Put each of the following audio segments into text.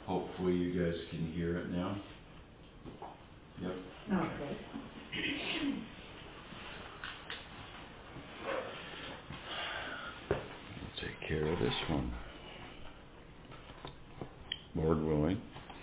Hopefully you guys can hear it now. Yep. Okay. Take care of this one. Lord willing.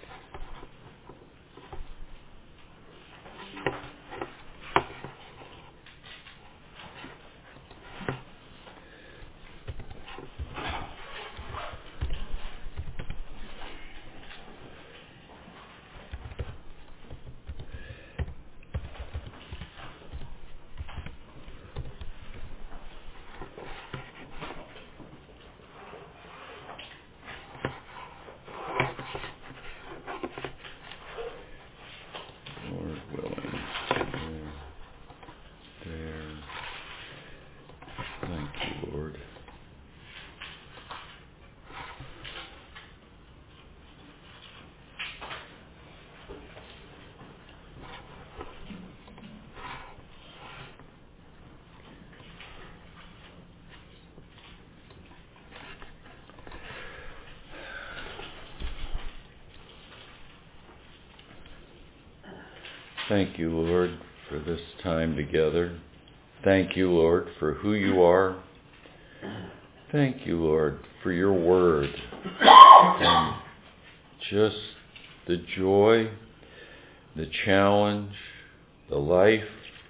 Thank you, Lord, for this time together. Thank you, Lord, for who you are. Thank you, Lord, for your word and just the joy, the challenge, the life,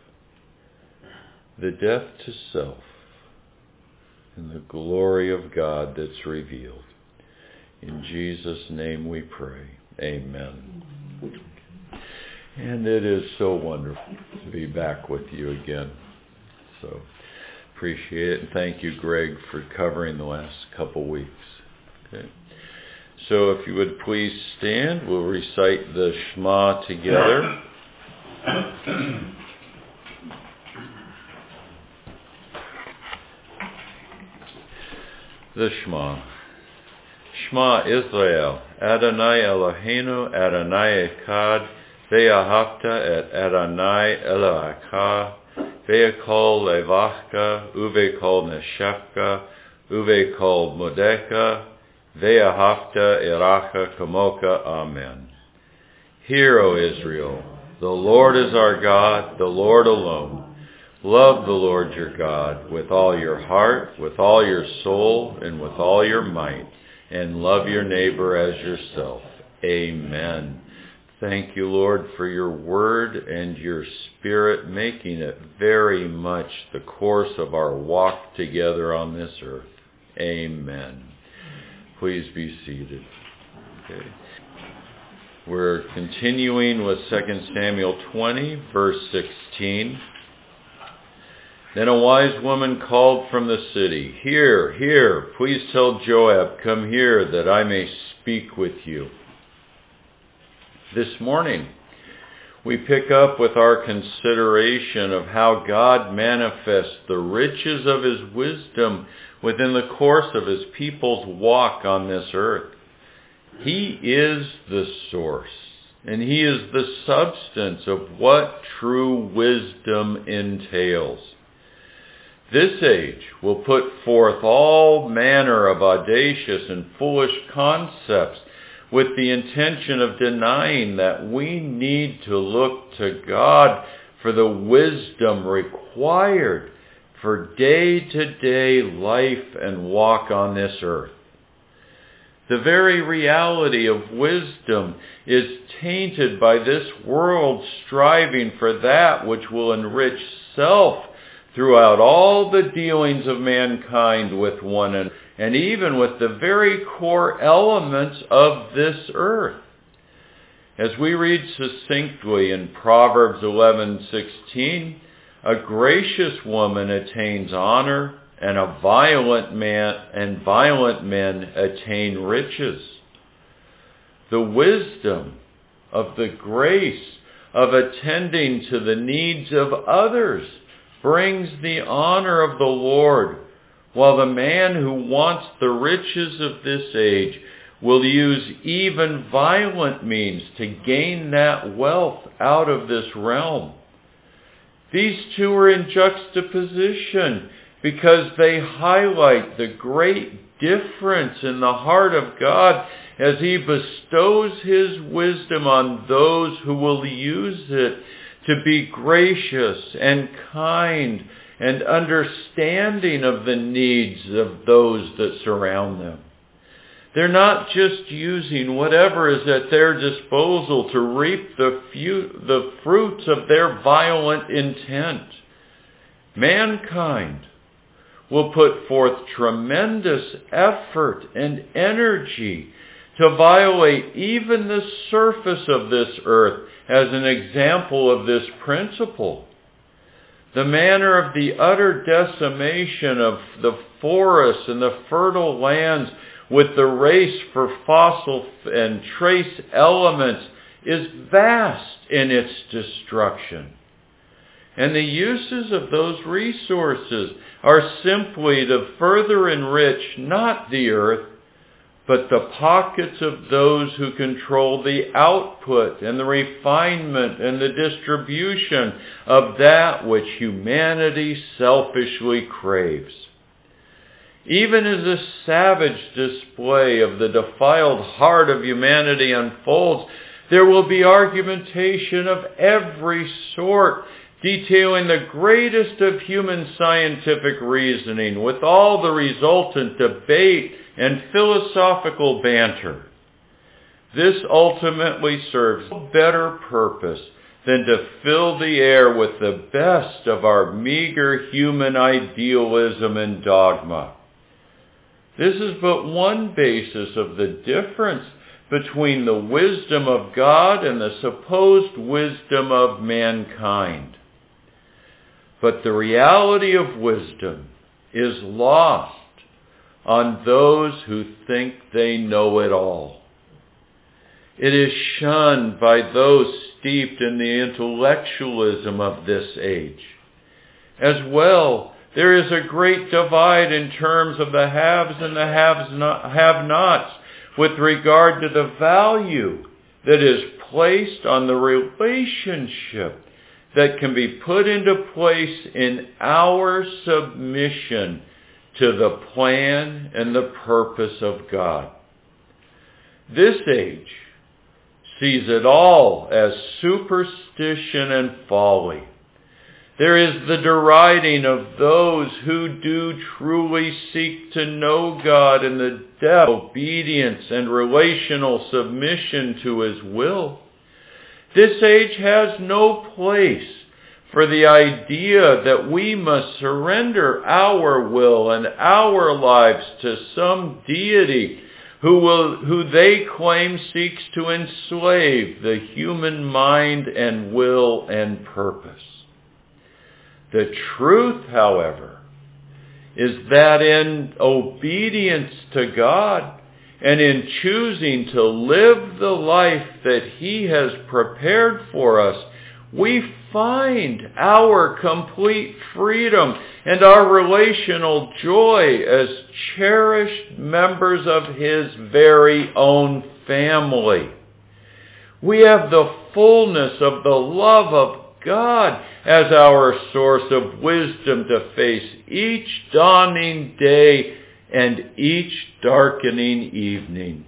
the death to self, and the glory of God that's revealed. In Jesus' name we pray. Amen. And it is so wonderful to be back with you again. So appreciate it. And thank you, Greg, for covering the last couple weeks. Okay. So if you would please stand, we'll recite the Shema together. The Shema. Shema Israel, Adonai Eloheinu, Adonai Echad, Ve'ahavta et Adonai Eloheka, ve'ekol levachka, uve'kol neshefka, uve'kol modeka, ve'ahavta iracha kamoka. Amen. Hear, O Israel, the Lord is our God, the Lord alone. Love the Lord your God with all your heart, with all your soul, and with all your might, and love your neighbor as yourself. Amen. Thank you, Lord, for your word and your spirit, making it very much the course of our walk together on this earth. Amen. Please be seated. Okay. We're continuing with 2 Samuel 20, verse 16. Then a wise woman called from the city, "Here, here, please tell Joab, come here, that I may speak with you." This morning, we pick up with our consideration of how God manifests the riches of his wisdom within the course of his people's walk on this earth. He is the source, and he is the substance of what true wisdom entails. This age will put forth all manner of audacious and foolish concepts with the intention of denying that we need to look to God for the wisdom required for day-to-day life and walk on this earth. The very reality of wisdom is tainted by this world striving for that which will enrich self throughout all the dealings of mankind with one another, and even with the very core elements of this earth. As we read succinctly in Proverbs 11:16, a gracious woman attains honor, and violent men attain riches. The wisdom of the grace of attending to the needs of others brings the honor of the Lord, while the man who wants the riches of this age will use even violent means to gain that wealth out of this realm. These two are in juxtaposition because they highlight the great difference in the heart of God as he bestows his wisdom on those who will use it to be gracious and kind and understanding of the needs of those that surround them. They're not just using whatever is at their disposal to reap the fruits of their violent intent. Mankind will put forth tremendous effort and energy to violate even the surface of this earth as an example of this principle. The manner of the utter decimation of the forests and the fertile lands with the race for fossil and trace elements is vast in its destruction. And the uses of those resources are simply to further enrich not the earth, but the pockets of those who control the output and the refinement and the distribution of that which humanity selfishly craves. Even as a savage display of the defiled heart of humanity unfolds, there will be argumentation of every sort, detailing the greatest of human scientific reasoning with all the resultant debate and philosophical banter. This ultimately serves no better purpose than to fill the air with the best of our meager human idealism and dogma. This is but one basis of the difference between the wisdom of God and the supposed wisdom of mankind. But the reality of wisdom is lost on those who think they know it all. It is shunned by those steeped in the intellectualism of this age. As well, there is a great divide in terms of the haves and the have-nots with regard to the value that is placed on the relationship that can be put into place in our submission to the plan and the purpose of God. This age sees it all as superstition and folly. There is the deriding of those who do truly seek to know God in the depth of obedience and relational submission to His will. This age has no place for the idea that we must surrender our will and our lives to some deity who they claim seeks to enslave the human mind and will and purpose. The truth, however, is that in obedience to God and in choosing to live the life that He has prepared for us, we find our complete freedom and our relational joy as cherished members of His very own family. We have the fullness of the love of God as our source of wisdom to face each dawning day and each darkening evening.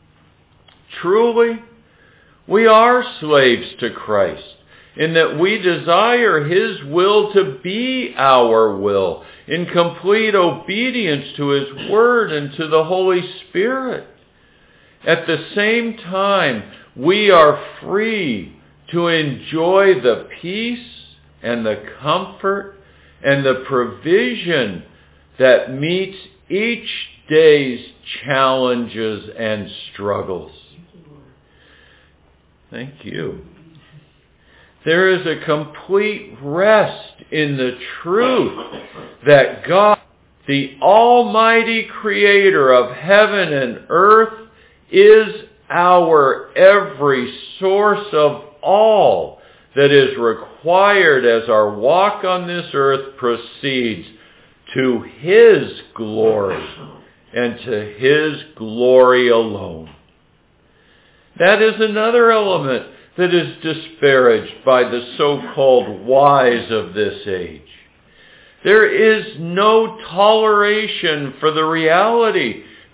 Truly, we are slaves to Christ, in that we desire His will to be our will, in complete obedience to His Word and to the Holy Spirit. At the same time, we are free to enjoy the peace and the comfort and the provision that meets each day's challenges and struggles. Thank you. There is a complete rest in the truth that God, the Almighty Creator of heaven and earth, is our every source of all that is required as our walk on this earth proceeds to His glory and to His glory alone. That is another element that is disparaged by the so-called wise of this age. There is no toleration for the reality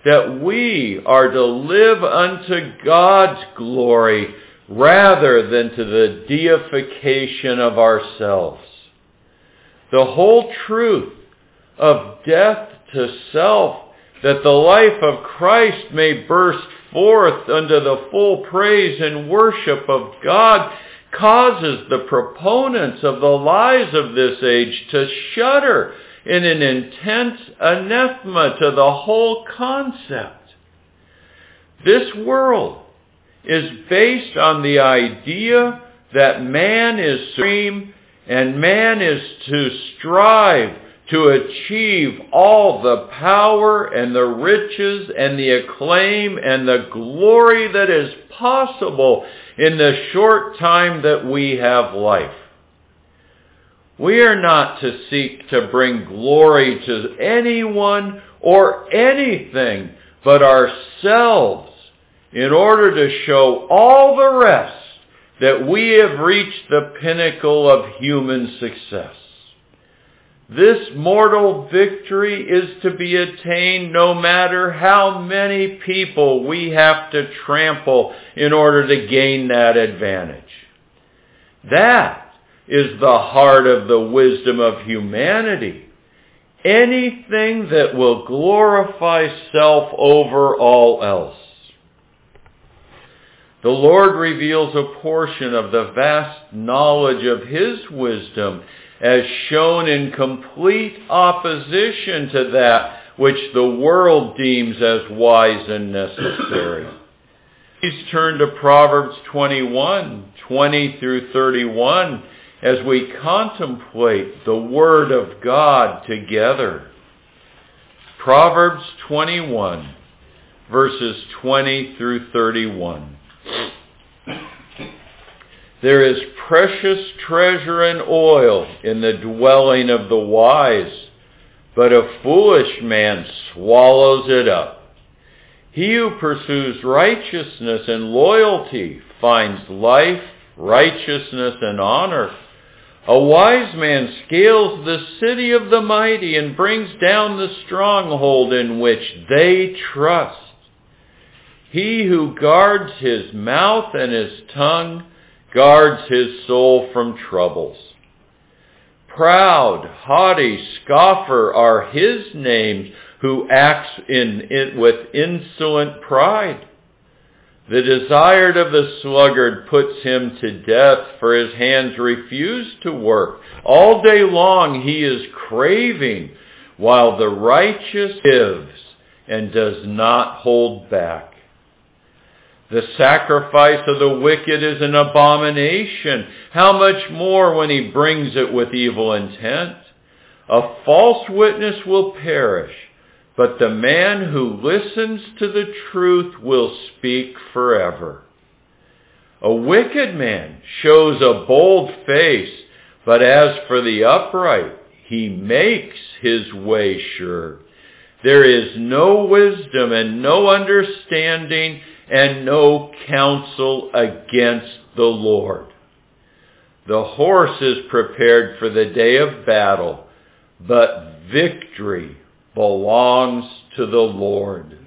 that we are to live unto God's glory rather than to the deification of ourselves. The whole truth of death to self, that the life of Christ may burst forth unto the full praise and worship of God, causes the proponents of the lies of this age to shudder in an intense anathema to the whole concept. This world is based on the idea that man is supreme and man is to strive to achieve all the power and the riches and the acclaim and the glory that is possible in the short time that we have life. We are not to seek to bring glory to anyone or anything but ourselves in order to show all the rest that we have reached the pinnacle of human success. This mortal victory is to be attained no matter how many people we have to trample in order to gain that advantage. That is the heart of the wisdom of humanity. Anything that will glorify self over all else. The Lord reveals a portion of the vast knowledge of His wisdom as shown in complete opposition to that which the world deems as wise and necessary. Please turn to Proverbs 21, 20 through 31, as we contemplate the Word of God together. Proverbs 21, verses 20 through 31. There is precious treasure and oil in the dwelling of the wise, but a foolish man swallows it up. He who pursues righteousness and loyalty finds life, righteousness, and honor. A wise man scales the city of the mighty and brings down the stronghold in which they trust. He who guards his mouth and his tongue guards his soul from troubles. Proud, haughty, scoffer are his names who acts in it with insolent pride. The desired of the sluggard puts him to death, for his hands refuse to work. All day long he is craving, while the righteous gives and does not hold back. The sacrifice of the wicked is an abomination. How much more when he brings it with evil intent? A false witness will perish, but the man who listens to the truth will speak forever. A wicked man shows a bold face, but as for the upright, he makes his way sure. There is no wisdom and no understanding and no counsel against the Lord. The horse is prepared for the day of battle, but victory belongs to the Lord.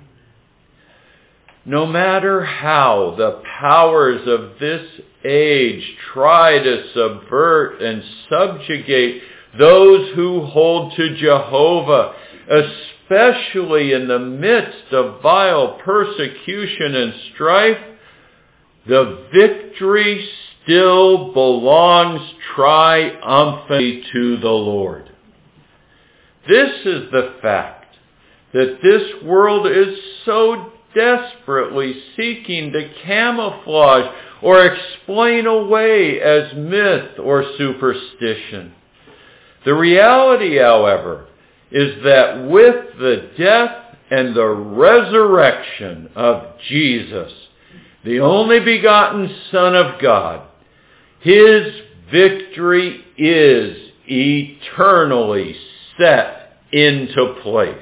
No matter how the powers of this age try to subvert and subjugate those who hold to Jehovah, especially in the midst of vile persecution and strife, the victory still belongs triumphantly to the Lord. This is the fact that this world is so desperately seeking to camouflage or explain away as myth or superstition. The reality, however, is that with the death and the resurrection of Jesus, the only begotten Son of God, His victory is eternally set into place.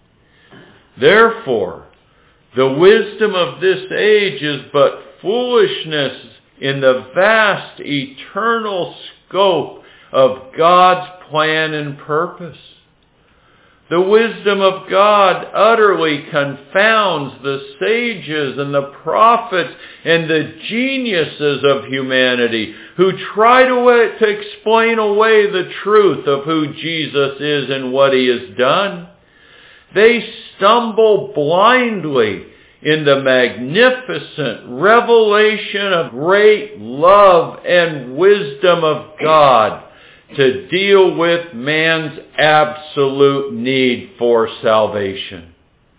Therefore, the wisdom of this age is but foolishness in the vast eternal scope of God's plan and purpose. The wisdom of God utterly confounds the sages and the prophets and the geniuses of humanity who try to explain away the truth of who Jesus is and what he has done. They stumble blindly in the magnificent revelation of great love and wisdom of God to deal with man's absolute need for salvation.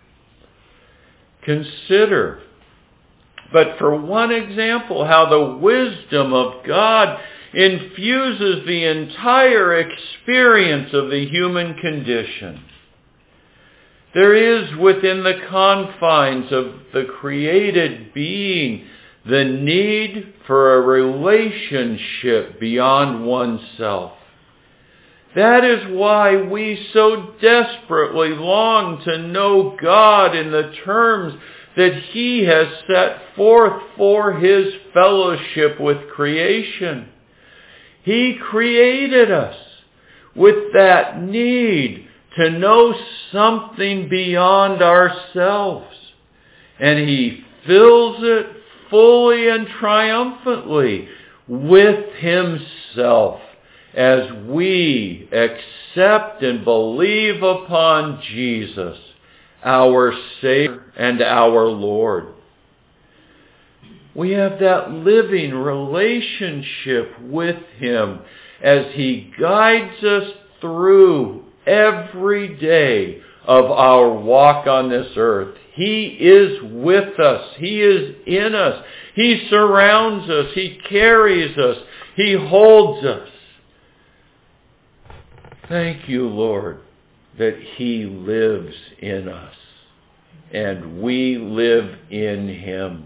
Consider, but for one example, how the wisdom of God infuses the entire experience of the human condition. There is within the confines of the created being the need for a relationship beyond oneself. That is why we so desperately long to know God in the terms that he has set forth for his fellowship with creation. He created us with that need to know something beyond ourselves. And he fills it fully and triumphantly with himself as we accept and believe upon Jesus, our Savior and our Lord. We have that living relationship with him as he guides us through every day of our walk on this earth. He is with us. He is in us. He surrounds us. He carries us. He holds us. Thank you, Lord, that he lives in us and we live in him.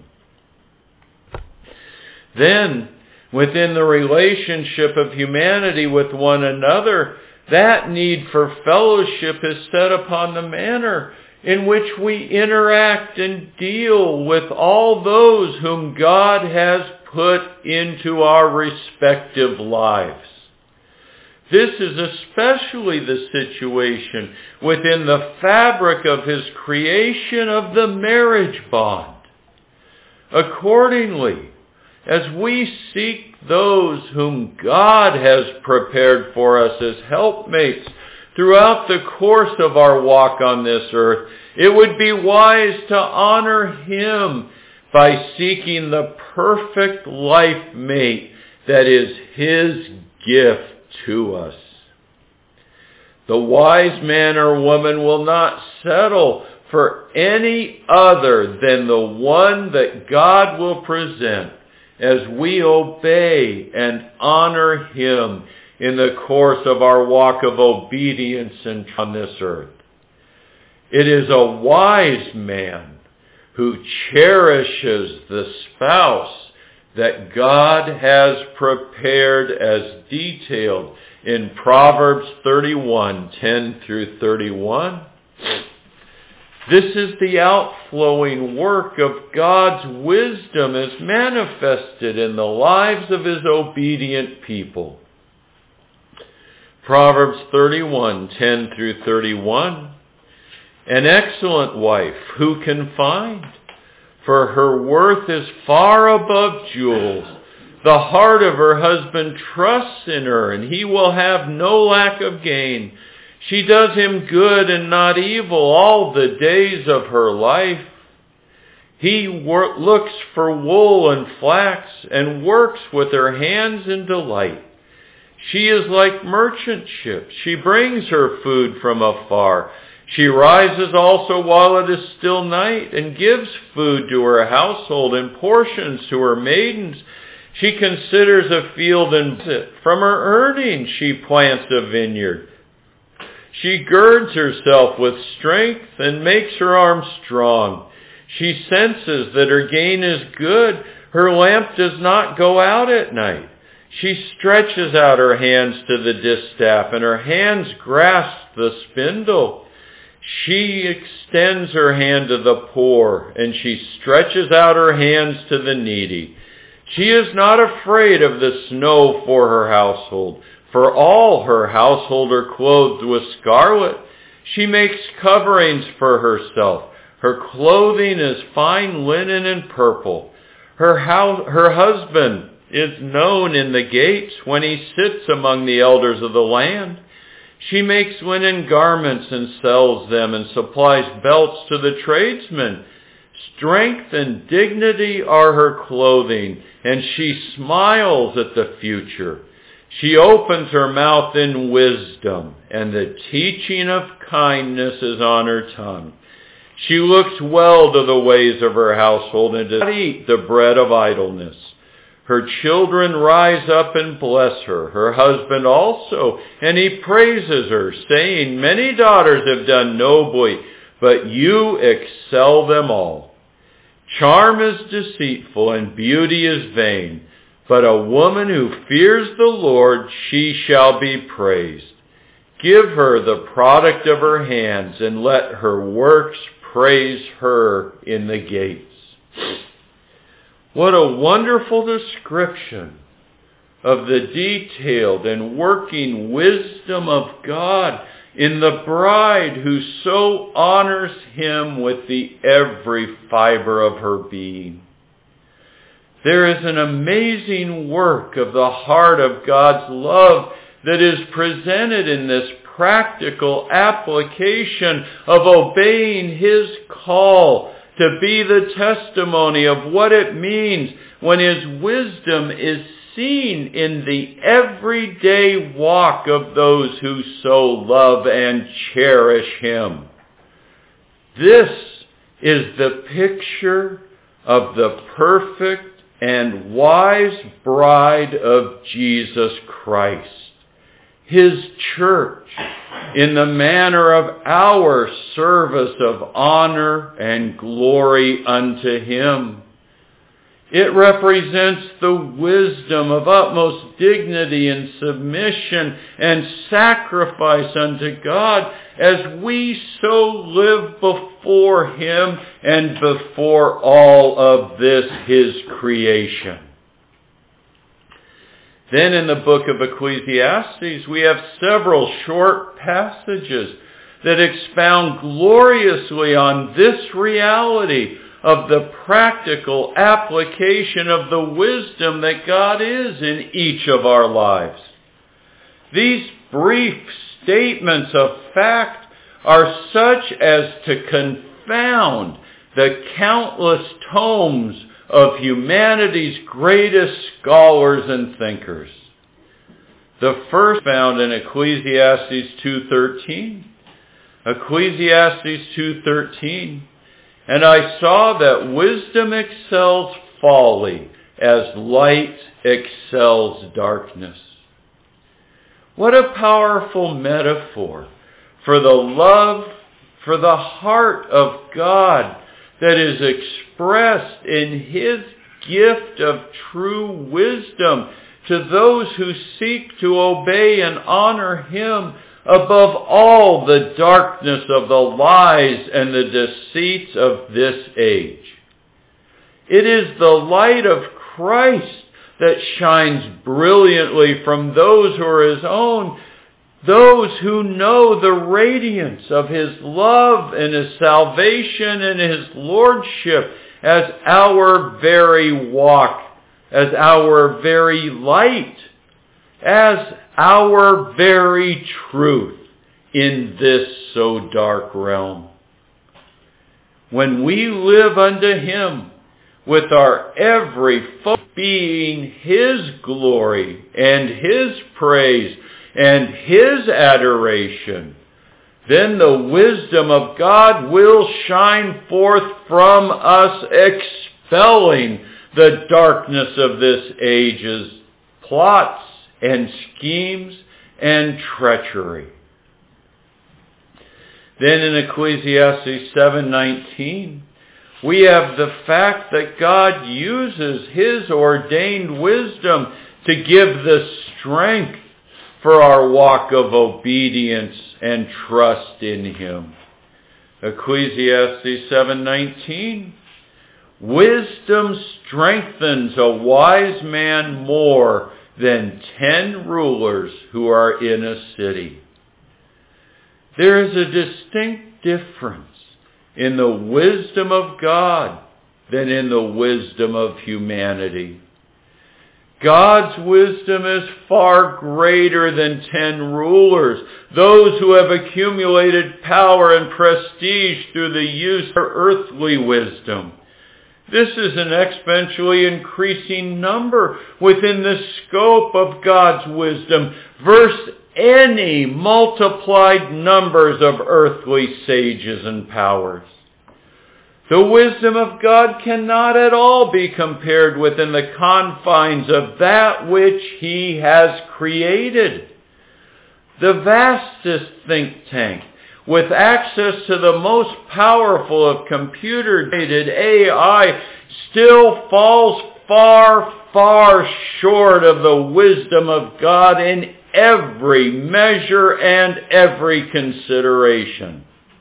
Then, within the relationship of humanity with one another, that need for fellowship is set upon the manner in which we interact and deal with all those whom God has put into our respective lives. This is especially the situation within the fabric of his creation of the marriage bond. Accordingly, as we seek those whom God has prepared for us as helpmates throughout the course of our walk on this earth, it would be wise to honor him by seeking the perfect life mate that is his gift to us. The wise man or woman will not settle for any other than the one that God will present as we obey and honor him in the course of our walk of obedience on this earth. It is a wise man who cherishes the spouse that God has prepared as detailed in Proverbs 31:10 through 31. This is the outflowing work of God's wisdom as manifested in the lives of his obedient people. Proverbs 31:10 through 31. An excellent wife who can find? For her worth is far above jewels. The heart of her husband trusts in her, and he will have no lack of gain. She does him good and not evil all the days of her life. He looks for wool and flax and works with her hands in delight. She is like merchant ships. She brings her food from afar. She rises also while it is still night and gives food to her household and portions to her maidens. She considers a field and from her earnings she plants a vineyard. She girds herself with strength and makes her arms strong. She senses that her gain is good. Her lamp does not go out at night. She stretches out her hands to the distaff, and her hands grasp the spindle. She extends her hand to the poor, and she stretches out her hands to the needy. She is not afraid of the snow for her household, for all her household are clothed with scarlet. She makes coverings for herself. Her clothing is fine linen and purple. Her husband is known in the gates when he sits among the elders of the land. She makes linen garments and sells them and supplies belts to the tradesmen. Strength and dignity are her clothing, and she smiles at the future. She opens her mouth in wisdom, and the teaching of kindness is on her tongue. She looks well to the ways of her household and does not eat the bread of idleness. Her children rise up and bless her, her husband also, and he praises her, saying, "Many daughters have done nobly, but you excel them all." Charm is deceitful and beauty is vain, but a woman who fears the Lord, she shall be praised. Give her the product of her hands, and let her works praise her in the gates. What a wonderful description of the detailed and working wisdom of God in the bride who so honors him with the every fiber of her being. There is an amazing work of the heart of God's love that is presented in this practical application of obeying his call to be the testimony of what it means when his wisdom is seen in the everyday walk of those who so love and cherish him. This is the picture of the perfect and wise bride of Jesus Christ, his church, in the manner of our service of honor and glory unto him. It represents the wisdom of utmost dignity and submission and sacrifice unto God as we so live before him and before all of this, his creation. Then in the book of Ecclesiastes, we have several short passages that expound gloriously on this reality of the practical application of the wisdom that God is in each of our lives. These brief statements of fact are such as to confound the countless tomes of humanity's greatest scholars and thinkers. The first found in Ecclesiastes 2:13. Ecclesiastes 2:13. And I saw that wisdom excels folly, as light excels darkness. What a powerful metaphor for the love, for the heart of God that is expressed in his gift of true wisdom to those who seek to obey and honor him above all the darkness of the lies and the deceits of this age. It is the light of Christ that shines brilliantly from those who are his own, those who know the radiance of his love and his salvation and his lordship as our very walk, as our very light, as our very truth in this so dark realm. When we live unto him with our every focus being his glory and his praise and his adoration, then the wisdom of God will shine forth from us, expelling the darkness of this age's plots and schemes and treachery. Then in Ecclesiastes 7:19, we have the fact that God uses his ordained wisdom to give the strength for our walk of obedience and trust in him. Ecclesiastes 7:19, wisdom strengthens a wise man more than 10 rulers who are in a city. There is a distinct difference in the wisdom of God than in the wisdom of humanity. God's wisdom is far greater than 10 rulers, those who have accumulated power and prestige through the use of earthly wisdom. This is an exponentially increasing number within the scope of God's wisdom versus any multiplied numbers of earthly sages and powers. The wisdom of God cannot at all be compared within the confines of that which He has created. The vastest think tank, with access to the most powerful of computer-generated AI, still falls far, far short of the wisdom of God in every measure and every consideration.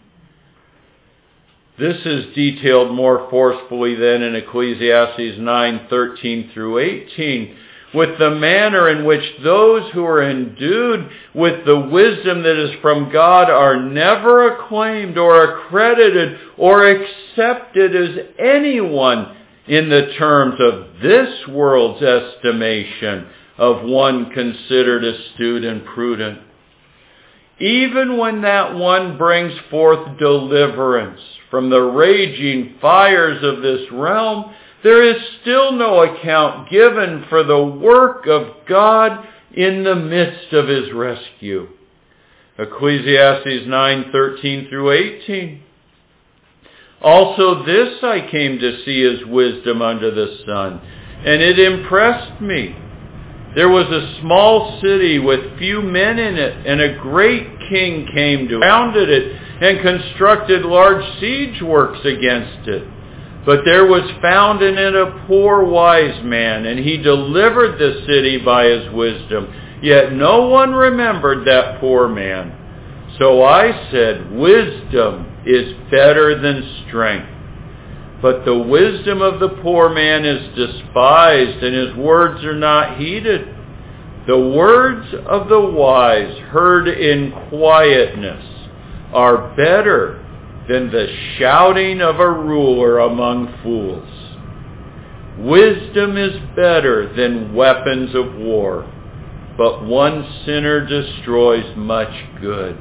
This is detailed more forcefully than in Ecclesiastes 9:13 through 18, with the manner in which those who are endued with the wisdom that is from God are never acclaimed or accredited or accepted as anyone in the terms of this world's estimation of one considered astute and prudent. Even when that one brings forth deliverance from the raging fires of this realm, there is still no account given for the work of God in the midst of His rescue. Ecclesiastes 9:13 through 18. Also this I came to see as wisdom under the sun, and it impressed me. There was a small city with few men in it, and a great king came to surrounded it and constructed large siege works against it. But there was found in it a poor wise man, and he delivered the city by his wisdom. Yet no one remembered that poor man. So I said, wisdom is better than strength. But the wisdom of the poor man is despised, and his words are not heeded. The words of the wise, heard in quietness, are better than the shouting of a ruler among fools. Wisdom is better than weapons of war, but one sinner destroys much good.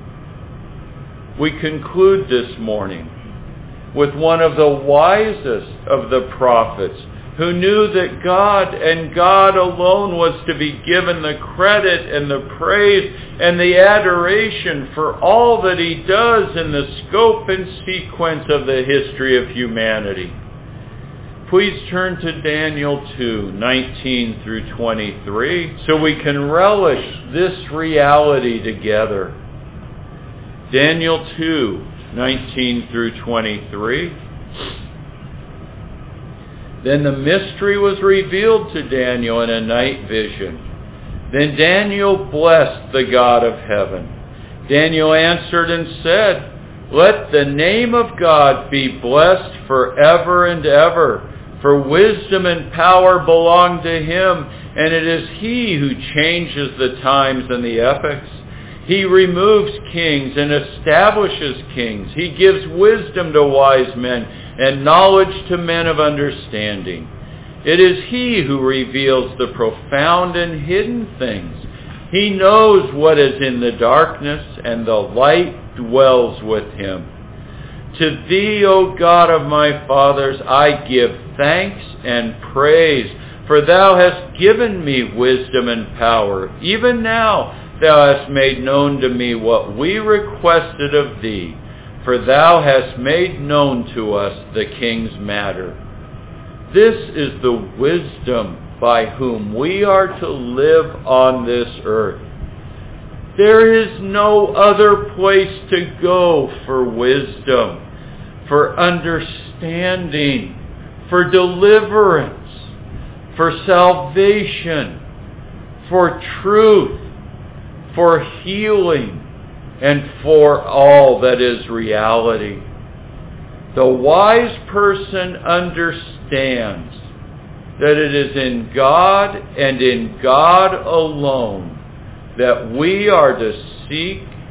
We conclude this morning with one of the wisest of the prophets, who knew that God and God alone was to be given the credit and the praise and the adoration for all that He does in the scope and sequence of the history of humanity. Please turn to Daniel 2:19 through 23, so we can relish this reality together. Daniel 2:19 through 23. Then the mystery was revealed to Daniel in a night vision. Then Daniel blessed the God of heaven. Daniel answered and said, "Let the name of God be blessed forever and ever, for wisdom and power belong to Him, and it is He who changes the times and the epochs. He removes kings and establishes kings. He gives wisdom to wise men and knowledge to men of understanding. It is He who reveals the profound and hidden things. He knows what is in the darkness, and the light dwells with Him. To Thee, O God of my fathers, I give thanks and praise, for Thou hast given me wisdom and power. Even now Thou hast made known to me what we requested of Thee, for Thou hast made known to us the king's matter." This is the wisdom by whom we are to live on this earth. There is no other place to go for wisdom, for understanding, for deliverance, for salvation, for truth, for healing, and for all that is reality. The wise person understands that it is in God and in God alone that we are to seek,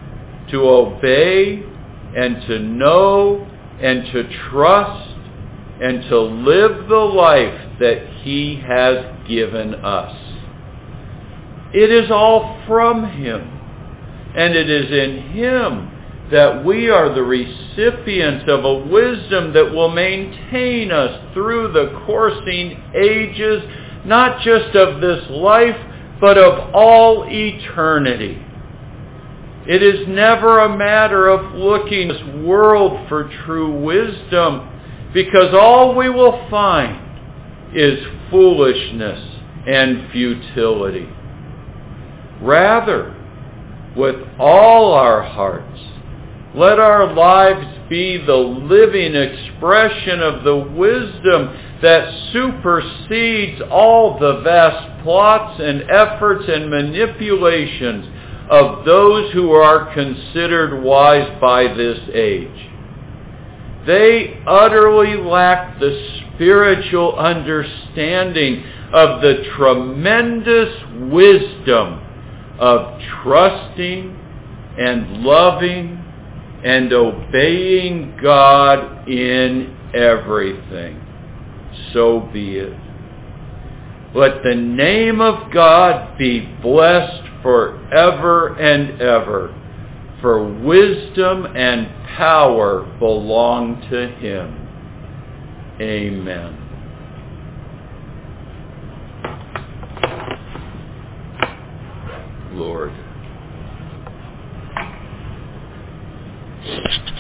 to obey and to know and to trust and to live the life that He has given us. It is all from Him, and it is in Him that we are the recipients of a wisdom that will maintain us through the coursing ages, not just of this life, but of all eternity. It is never a matter of looking in this world for true wisdom, because all we will find is foolishness and futility. Rather, with all our hearts, let our lives be the living expression of the wisdom that supersedes all the vast plots and efforts and manipulations of those who are considered wise by this age. They utterly lack the spiritual understanding of the tremendous wisdom of trusting and loving and obeying God in everything. So be it. Let the name of God be blessed forever and ever, for wisdom and power belong to Him. Amen. Lord.